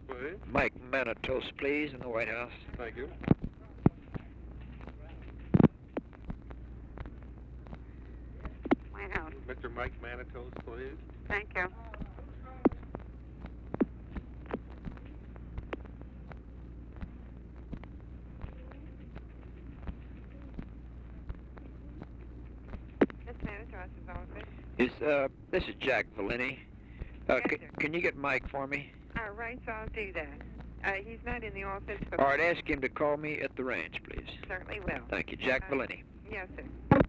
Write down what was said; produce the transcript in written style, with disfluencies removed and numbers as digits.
please. Mike Manitos, please, in the White House. Thank you. White House. Mr. Mike Manitos, please. Thank you. Miss Manitos' office. This is Jack Valini. Yes, sir. Can you get Mike for me? All right, so I'll do that. He's not in the office, but All right, ask him to call me at the ranch, please. certainly will. Thank you, Jack Valini. Yes, sir.